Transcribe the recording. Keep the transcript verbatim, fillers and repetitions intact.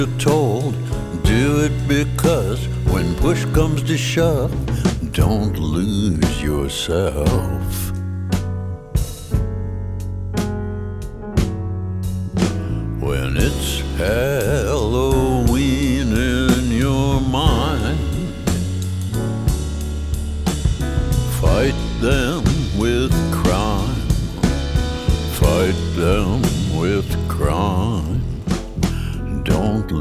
You're told, do it because when push comes to shove, don't lose yourself. When it's Halloween in your mind, fight them with crime. Fight them with crime.